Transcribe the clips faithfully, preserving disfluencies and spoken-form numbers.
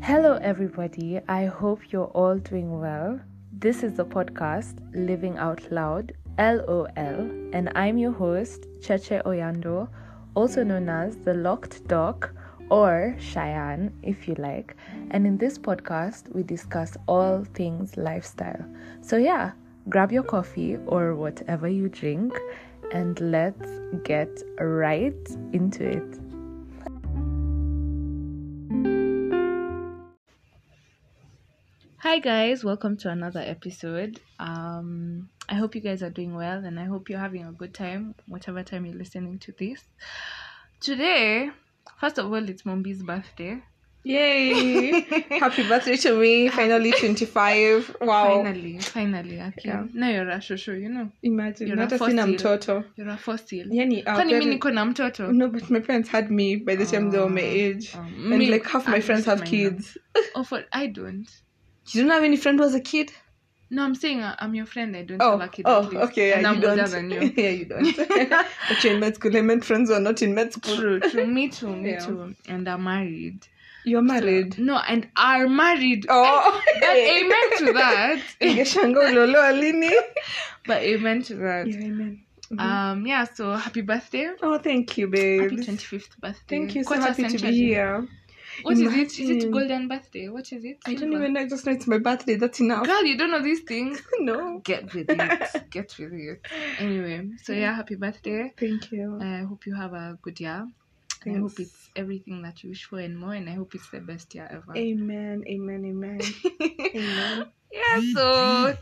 Hello, everybody. I hope you're all doing well. This is the podcast Living Out Loud, L O L, and I'm your host, Cheche Oyando, also known as the Locked Doc or Cheyenne, if you like. And in this podcast, we discuss all things lifestyle. So, yeah, grab your coffee or whatever you drink, and let's get right into it. Hi guys, welcome to another episode. Um, I hope you guys are doing well and I hope you're having a good time, whatever time you're listening to this. Today, first of all, it's Mombi's birthday. Yay! Happy birthday to me, finally twenty-five. Wow. Finally, finally. Okay. Yeah. Now you're a shosho, you know. Imagine, You're not a a sina fossil. mtoto. You're a fossil. Yani, our Kwani mimi parents- niko na mtoto? No, but my parents had me by the time they were my age. Um, And me- like half my I'm friends just have minor. kids. Oh, for I don't. You don't have any friend who was a kid? No, I'm saying uh, I'm your friend. I don't Oh, have a kid. oh, at least. okay, yeah, and I'm you older don't. than you. Yeah, you don't. But you're in med school. I meant friends who are not in med school. True, true. Me too, me Yeah. too. And I'm married. You're married. So- no, and are married. Oh, But amen to that. Ingeshanga ulolo alini. But amen to that. Yeah, amen. Mhm. Um, yeah, so happy birthday. Oh, thank you, babe. Happy twenty-fifth birthday. Thank you. So Quarter happy to century. be here. What is it? Is it Imagine. golden birthday? What is it? I don't Silver? even know. I just know it's my birthday. That's enough. Girl, you don't know these things. No. Get with it. Get with it. Anyway, so yeah, happy birthday. Thank you. I hope you have a good year. I Thanks. hope it's everything that you wish for and more, and I hope it's the best year ever. Amen. Amen. Amen. Amen. Yeah, so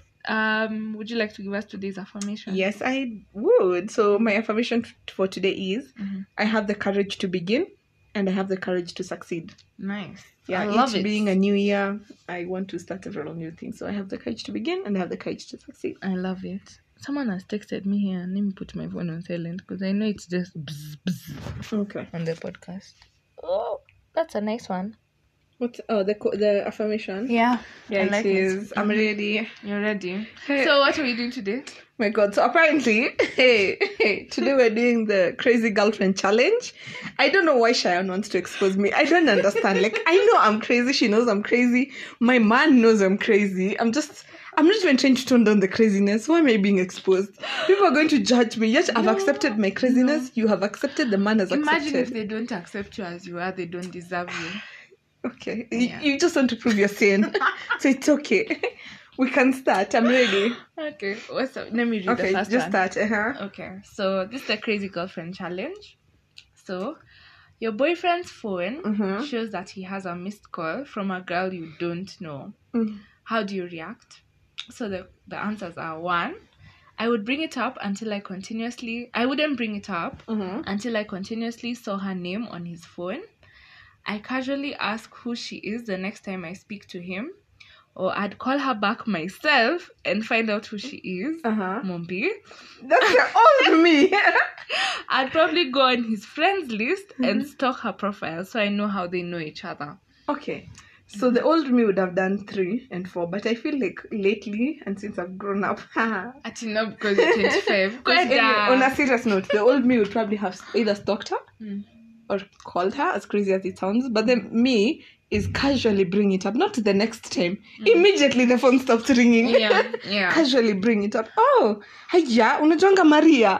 um would you like to give us today's affirmation? Yes, I would. So my affirmation f- for today is: Mhm. I have the courage to begin, and I have the courage to succeed. Nice. Yeah, I love it it. being a new year, I want to start several new things. So I have the courage to begin, and I have the courage to succeed. I love it. Someone has texted me here and let me put my phone on silent because I know it's just bzz, bzz Okay. on the podcast. Oh, that's a nice one. What? Oh, the co- the affirmation. Yeah. Yeah, I it like is. it. I'm ready. You're ready. Hey. So what are we doing today? My God. So apparently, hey, hey, today we're doing the crazy girlfriend challenge. I don't know why Cheyenne wants to expose me. I don't understand. Like, I know I'm crazy. She knows I'm crazy. My man knows I'm crazy. I'm just, I'm not even trying to tone down the craziness. Why am I being exposed? People are going to judge me. Yet I've No, accepted my craziness. You have accepted. The man has Imagine if accepted. they don't accept you as you are, they don't deserve you. Okay. Yeah. You, you just want to prove you're sane. So it's okay. We can start. I'm ready. Okay. What's up? Let me read Okay, the first just one. start. Uh-huh. Okay, so this is the crazy girlfriend challenge. So, your boyfriend's phone Mhm. shows that he has a missed call from a girl you don't know. Mm. How do you react? So the, the answers are: one, I would bring it up until I continuously I wouldn't bring it up Mhm. until I continuously saw her name on his phone. I casually ask who she is the next time I speak to him. Or I'd call her back myself and find out who she is. Uh-huh. Mombi. That's all me. I'd probably go on his friends list Mm-hmm. and stalk her profile so I know how they know each other. Okay. So the old me would have done three and four, but I feel like lately, and since I've grown up, Actually, not because you're twenty-five. But anyway, on Kweda. a serious note, the old me would probably have either stalked her Mm. or called her, as crazy as it sounds. But then me is casually bring it up, not the next time. Immediately the phone stops ringing. Mm. Yeah, yeah. Casually bring it up. Oh, hiya, unajuanga Maria.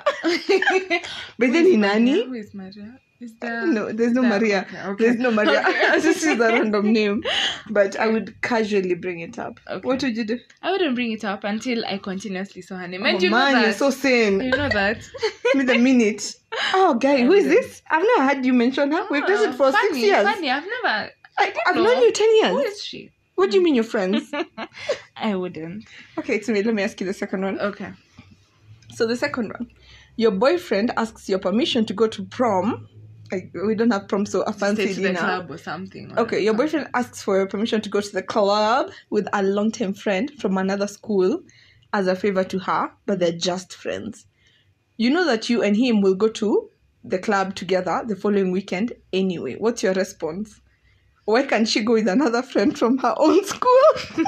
But then in Nani, Who is Maria? Is there... no, there's no there- Maria. okay, okay. There's no Maria. Okay. This is a random name. But I would casually bring it up. Okay. What would you do? I wouldn't bring it up until I continuously saw her name. And Oh you man, know that. you're so sane. You know that. Give me the minute. Oh, guy, who is this? I've never had you mention her. We've done it for Ah, funny, six years. Funny, I've never... I, I've know. known you ten Who years. is she? What do you mean you're friends? I wouldn't. Okay, it's me. Let me ask you the second one. Okay. So the second one. Your boyfriend asks your permission to go to prom. Like, we don't have prom, so a Stay fancy to the dinner. club or something. or Okay, your something. boyfriend asks for your permission to go to the club with a long-term friend from another school as a favor to her, but they're just friends. You know that you and him will go to the club together the following weekend anyway. What's your response? Why can't she go with another friend from her own school?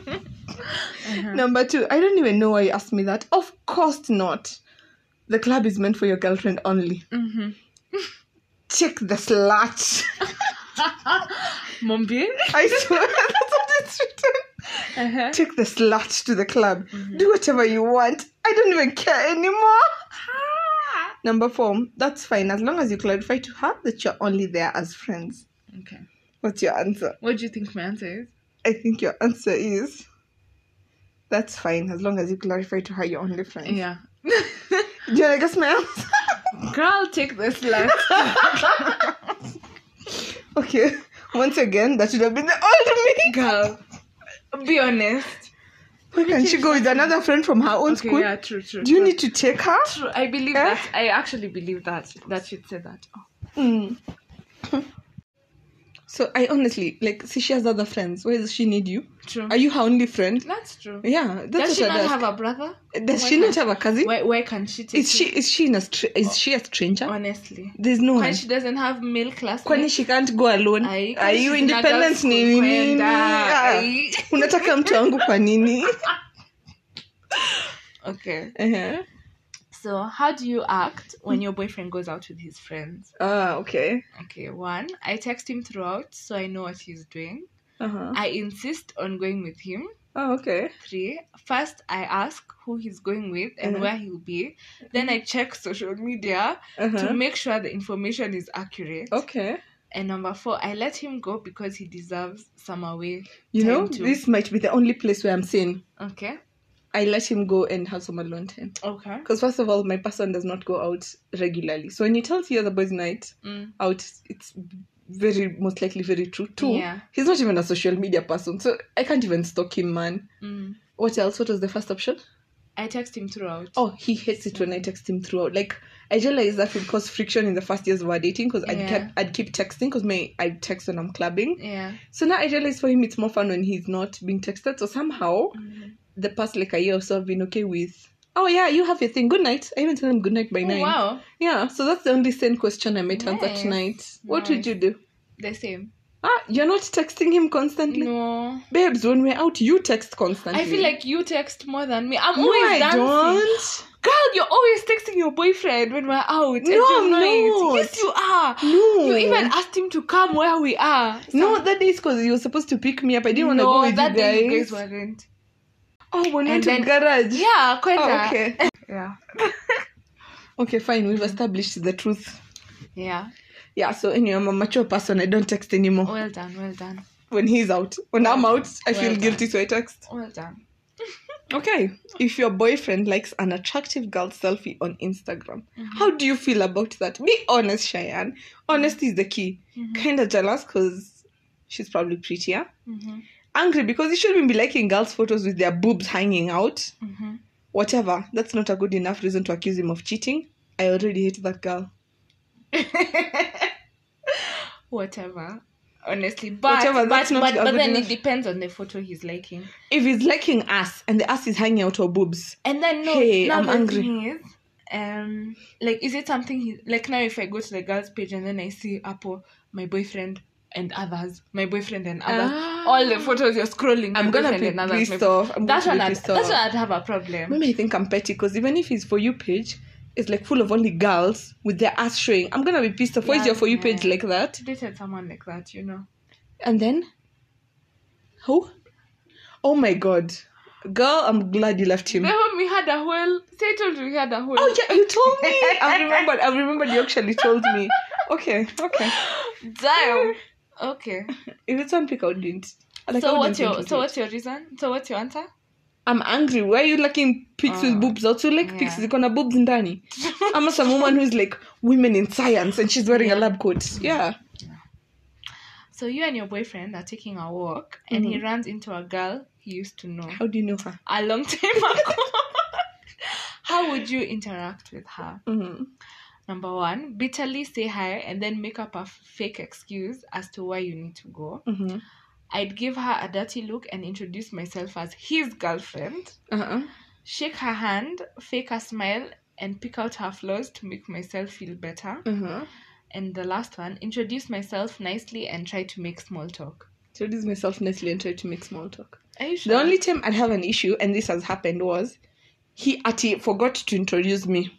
Uh-huh. Number two, I don't even know why you asked me that. Of course not. The club is meant for your girlfriend only. Mm-hmm. Check the slut. Mombi? I swear that's what it's written. Uh-huh. Take the slut to the club. Mm-hmm. Do whatever you want. I don't even care anymore. Number four, that's fine as long as you clarify to her that you're only there as friends. Okay. What's your answer? What do you think my answer is? I think your answer is that's fine as long as you clarify to her you're only friends. Yeah. Do you want to guess my answer? Girl, take the slut. Okay. Once again, that should have been the old me. Girl, be honest. Why can't she go with another friend from her own okay, school? Yeah, true, true. Do you true. need to take her? True. I believe eh? that. I actually believe that. That she'd say that. Oh. Mm. So I honestly, like, see, she has other friends. Why does she need you? True. Are you her only friend? That's true. Yeah. That's does what she I'd not ask. have a brother? Does Why she not can't- have a cousin? Why, why can't she take Is she is she in a stra- is she a stranger? Honestly. There's no When one. she doesn't have male classmates. Kwani she can't go alone? Ai, Are you she's in a girls' independent school ni nini? kwenda. Ah, Ai. unataka mtu wangu kwa nini? Okay. Uh-huh. So, how do you act when your boyfriend goes out with his friends? Ah, okay. Okay, one, I text him throughout so I know what he's doing. Uh-huh. I insist on going with him. Oh, okay. Three, first I ask who he's going with and Uh-huh. where he'll be. Then I check social media Uh-huh. to make sure the information is accurate. Okay. And number four, I let him go because he deserves some away. You time know, too. this might be the only place where I'm saying Okay. I let him go and have some alone time. Okay. Because first of all, my person does not go out regularly. So when he tells you the boys' night Mm. out, it's very most likely very true. Two, Yeah. he's not even a social media person, so I can't even stalk him, man. Mm. What else? What was the first option? I text him throughout. Oh, he hates it when I text him throughout. Like, I realized that would cause friction in the first years of our dating because I'd, Yeah. kept, I'd keep texting because I'd text when I'm clubbing. Yeah. So now I realize for him it's more fun when he's not being texted. So somehow, Mm. the past like a year or so I've been okay with, oh yeah, you have your thing. Good night. I even tell him good night by Oh, nine. wow. Yeah, so that's the only same question I might answer Nice. tonight. What would Nice. you do? The same. Ah, you're not texting him constantly? No. Babes, when we're out, you text constantly. I feel like you text more than me. I'm no, always I dancing. don't. Girl, you're always texting your boyfriend when we're out. and No, you're I'm not. Yes, you are. No. You even asked him to come where we are. No, that day is because he was supposed to pick me up. I didn't want to no, go with that you day guys. you guys weren't. Oh, we're not And in then- garage. Yeah, quite. Oh, okay. Yeah. Okay, fine. We've established the truth. Yeah. Yeah, so anyway, I'm a mature person. I don't text anymore. Well done, well done. When he's out. When I'm out, I Well feel done. guilty, so I text. Well done. Okay, if your boyfriend likes an attractive girl selfie on Instagram, how do you feel about that? Be honest, Cheyenne. Honesty is the key. Mhm. Kind of jealous because she's probably prettier. Mm-hmm. Angry because you shouldn't be liking girls' photos with their boobs hanging out. Mm-hmm. Whatever. That's not a good enough reason to accuse him of cheating. I already hate that girl. Whatever. Honestly, but Whatever, but, that's not but, a but good then enough. it depends on the photo he's liking. If he's liking ass and the ass is hanging out her boobs, And then no, Hey, now I'm the angry. thing is, um, like, is it something he like now? If I go to the girls' page and then I see Apple, my boyfriend and others, my boyfriend and others, Ah. all the photos you're scrolling, my I'm gonna boyfriend be and others, pissed my- off. I'm That's going when to be I'd, pissed that's off. when I'd have a problem. Maybe I think I'm petty because even if his For You page is like full of only girls with their ass showing, I'm gonna be pissed off. Why is Yeah, your For You yeah. page like that? Dated someone like that, you know. And then, who? Oh my god. Girl, I'm glad you left him. The one we had a whole. Say I told you we had a whole. Oh yeah, you told me. I remembered. I remembered you actually told me. Okay, okay. Damn. Okay. If it's one pick, I wouldn't. Like, I So wouldn't what's your think so of it. what's your reason? So what's your answer? I'm angry. Why are you liking pics Oh, with boobs? Also like yeah. pics ziko na boobs ndani. I'm some woman who's like women in science and she's wearing a lab coat. Yeah. So you and your boyfriend are taking a walk, and he Mhm. runs into a girl he used to know How do you know her? a long time ago. How would you interact with her? Mm-hmm. Number one, bitterly say hi and then make up a f- fake excuse as to why you need to go. Mm-hmm. I'd give her a dirty look and introduce myself as his girlfriend. Uh-uh. Shake her hand, fake a smile, and pick out her flaws to make myself feel better. Uh-huh. And the last one, introduce myself nicely and try to make small talk. Introduce myself nicely and try to make small talk. Are you sure? The only time I'd have an issue, and this has happened, was he actually forgot to introduce me.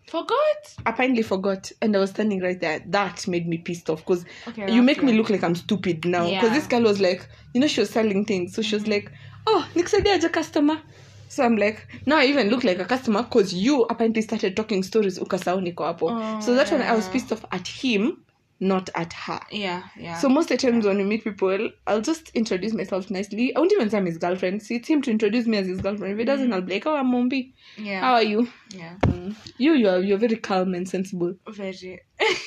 Forgot? Apparently forgot, and I was standing right there. That made me pissed off because Okay, you make okay. me look like I'm stupid now. Because Yeah. this girl was like, you know, she was selling things, so she was like, "Oh, next day a customer." So I'm like, now I even look like a customer because you apparently started talking stories ukasao niko hapo. Oh, so that's when I was yeah. pissed off at him, not at her. Yeah, yeah. So most of the times when we meet people, I'll just introduce myself nicely. I won't even say I'm his girlfriend. See, it's him to introduce me as his girlfriend. If he doesn't, I'll be like, "Oh, I'm Mombi. yeah. How are you?" Yeah. Mm. You, you are, you're very calm and sensible. Very.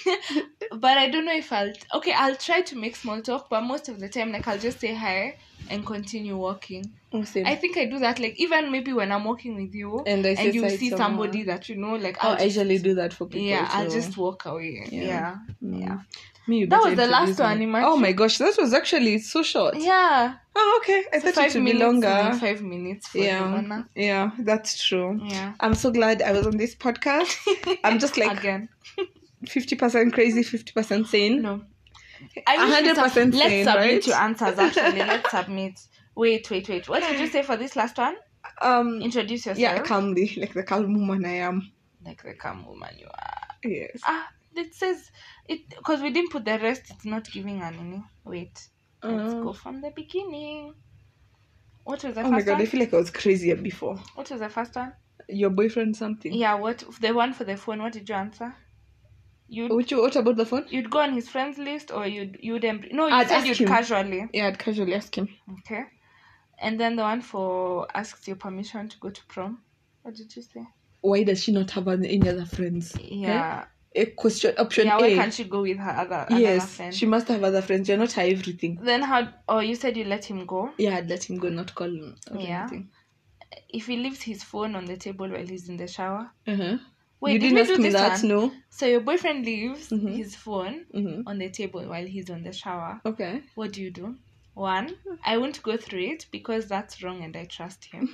But I don't know if I'll... Okay, I'll try to make small talk, but most of the time, like, I'll just say hi and continue walking. Oh, same. I think I do that, like, even maybe when I'm walking with you And I say and you hi see someone. somebody that you know, like, Oh, I'll I just, usually do that for people. yeah, I'll too. just walk away. Yeah. Yeah. Mm. Yeah. Me, you That better was the last introduce one, me. imagine. Oh my gosh, that was actually so short. Yeah. Oh, okay. I So thought it five would be minutes, longer. and five minutes for Yeah, Ivana. yeah, that's true. Yeah. I'm so glad I was on this podcast. I'm just like Again. fifty percent crazy, fifty percent sane. No. A hundred percent Let's sane, submit right? your answers, actually. Let's submit. Wait, wait, wait. What did you say for this last one? Um, Introduce yourself. yeah, calmly, like the calm woman I am. Like the calm woman you are. Yes. Ah, it says it because we didn't put the rest. It's not giving an any. Wait, let's Uh. go from the beginning. What was the Oh first my god, one? I feel like I was crazier before. What was the first one? Your boyfriend something. Yeah, what the one for the phone? What did you answer? You'd What, you, what about the phone? you'd go on his friends list, or you'd you'd em- no, you I'd said ask you'd him. casually. Yeah, I'd casually ask him. Okay, and then the one for asks your permission to go to prom. What did you say? Why does she not have any other friends? Yeah. A question option Yeah, why A. can't she go with her other another Yes, friend? she must have other friends. You're not her everything. Then how? Oh, you said you let him go. Yeah, I'd let him go, not call him. Or Yeah. anything. If he leaves his phone on the table while he's in the shower. Uh-huh. Wait, you did didn't we ask do me this that, one? no? So your boyfriend leaves Mhm. his phone Mm-hmm. on the table while he's on the shower. Okay. What do you do? One, I won't go through it because that's wrong and I trust him.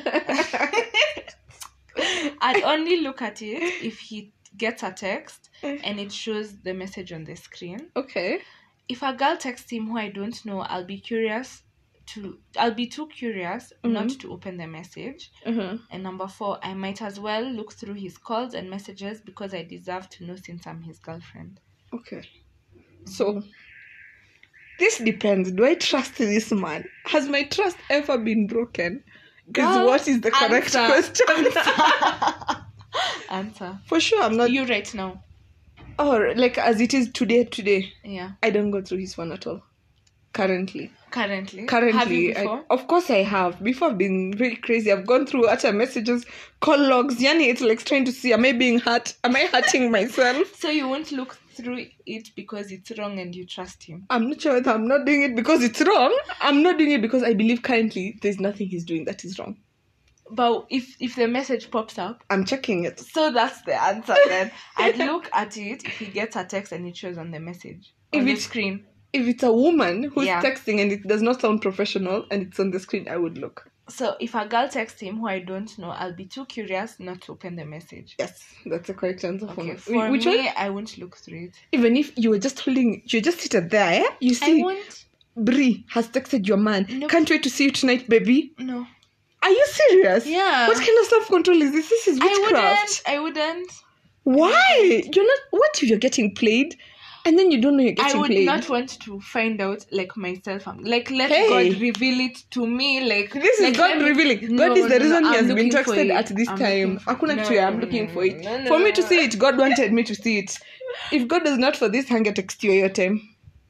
I'd only look at it if he gets a text and it shows the message on the screen. Okay. If a girl texts him who I don't know, I'll be curious to I'll be too curious not Mhm. to open the message. Uh-huh. And number four, I might as well look through his calls and messages because I deserve to know since I'm his girlfriend. Okay. So, this depends. Do I trust this man? Has my trust ever been broken? Is Girl, what is the correct answer. question? Answer. For sure, I'm not. You right now. Oh, like as it is today, today, Yeah. I don't go through his phone at all. Currently. Currently. Currently, Have you I, before? of course I have. Before I've been very crazy. I've gone through utter messages, call logs. Yani, it's like trying to see, am I being hurt? Am I hurting myself? So you won't look through it because it's wrong and you trust him. I'm not sure whether I'm not doing it because it's wrong. I'm not doing it because I believe currently there's nothing he's doing that is wrong. But if if the message pops up, I'm checking it. so that's the answer then. I'd look at it if he gets a text and it shows on the message. On If the it's- screen. If it's a woman who's Yeah. texting and it does not sound professional and it's on the screen, I would look. So if a girl texts him who I don't know, I'll be too curious not to open the message. Yes, that's the correct answer for Okay, me. for Which me, one? I won't look through it. Even if you were just holding, you just seated there, eh? You I see, won't. Brie has texted your man. Nope. Can't wait to see you tonight, baby. No. Are you serious? Yeah. What kind of self-control is this? This is I witchcraft. wouldn't. I wouldn't. Why? You're not. What if you're getting played, and then you don't know you're I getting would played? not want to find out like myself. I'm- Like let Hey. God reveal it to me. Like This like, is God let me- revealing. God No, is the no, reason no, he I'm has been looking for texted it. at this I'm time. looking for- Hakuna no, kitu, I'm no, looking no, for it. no, no, For me no. to see it, God wanted me to see it. If God does not for this, hanga text you your time.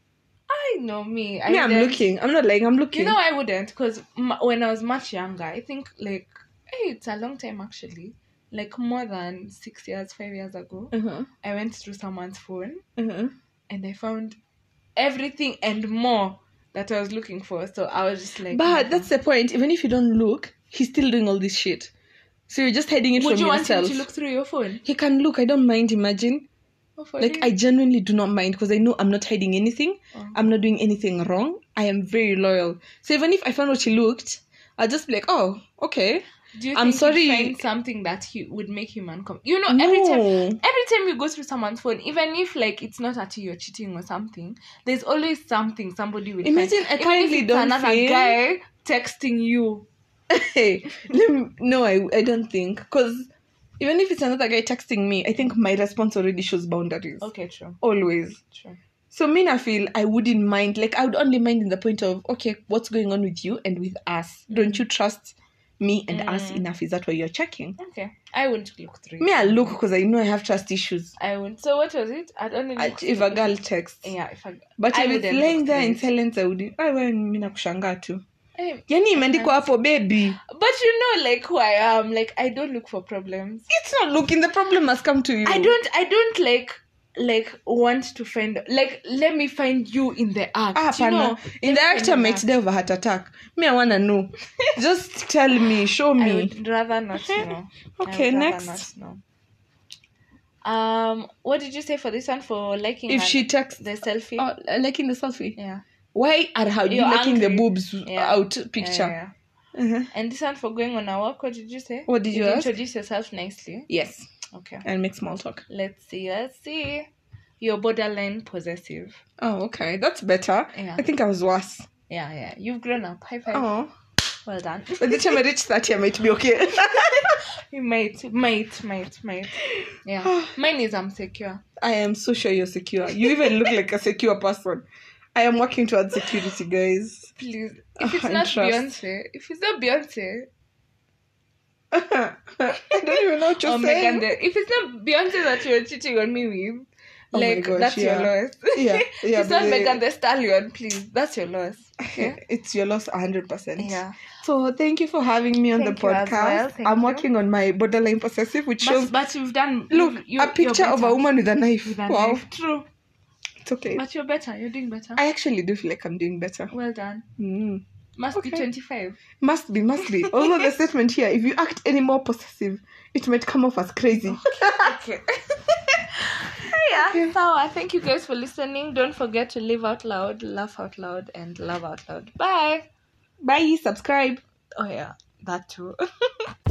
I know me. I Me, I'm wouldn't. looking. I'm not lying. I'm looking. You know, I wouldn't because m- when I was much younger, I think like hey, it's a long time actually. Like more than six years, five years ago, Uh-huh. I went through someone's phone Uh-huh. and I found everything and more that I was looking for. So I was just like, But no. that's the point. Even if you don't look, he's still doing all this shit. So you're just hiding it Would from you want yourself. him to look through your phone? He can look. I don't mind. Imagine. Oh, for Like, real? I genuinely do not mind because I know I'm not hiding anything. Oh. I'm not doing anything wrong. I am very loyal. So even if I found out he looked, I'll just be like, oh, okay. Do you I'm think sorry. you'd find something that he would make him uncomfortable? You know, every time No. every time you go through someone's phone, even if like it's not at you, you're cheating or something, there's always something somebody will Imagine find. I Even if currently it's don't another feel- guy texting you. Hey, let me- no, I, I don't think. Because Even if it's another guy texting me, I think my response already shows boundaries. Okay, true. Always. True. So me, I feel I wouldn't mind. Like, I would only mind in the point of, okay, what's going on with you and with us? Mm. Don't you trust me and mm. us enough? Is that why you're checking? Okay. I wouldn't look through. Me, I look because I know I have trust issues. I wouldn't. So what was it? I'd only look If a girl texts. Yeah, if I... But I if it's laying there in silence, I would... I would mi nakushangaa tu. Yani imeandikwa hapo baby. But you know like who I am. Like I don't look for problems. It's not looking. The problem must come to you. I don't I don't like like want to find like let me find you in the act. Ah, you know, in the act I might die of a heart attack. Me, I wanna know. Just tell me, show me. I would rather not know. Okay, next. Not know. Um, what did you say for this one for liking? If she texts the selfie, oh, liking the selfie. Yeah. Why are how you liking the boobs yeah. out picture? Yeah, yeah. Uh-huh. And this one for going on a walk. What did you say? What did you, you ask? Introduce yourself nicely. Yes. Okay. And make small talk. Let's see. Let's see. You're borderline possessive. Oh, okay. That's better. Yeah. I think I was worse. Yeah, yeah. You've grown up. High five. Oh. Well done. By the time I reach thirty, I might be okay. You might, might, might, might. Yeah. Mine is I'm secure. I am so sure you're secure. You even look like a secure person. I am working towards security, guys. Please. If it's oh, not Beyonce, if it's not Beyonce, I don't even know what you're oh, saying. Megan, if it's not Beyonce that you're cheating on me with, oh like gosh, that's yeah. your loss. Yeah, yeah. It's not Megan the Stallion, please. That's your loss. Okay? It's your loss, a hundred percent. Yeah. So thank you for having me on thank the podcast. Well. I'm you. working on my borderline possessive, which but, shows. But you've done. Look, you've, you, a picture of a woman with a knife. With a wow. Knife. True. It's okay. But you're better. You're doing better. I actually do feel like I'm doing better. Well done. Mm. Must okay. be twenty-five. Must be, must be. Although the statement here, if you act any more possessive, it might come off as crazy. Okay. okay. Yeah. Okay. So I thank you guys for listening. Don't forget to live out loud, laugh out loud, and love out loud. Bye. Bye. Subscribe. Oh yeah, that too.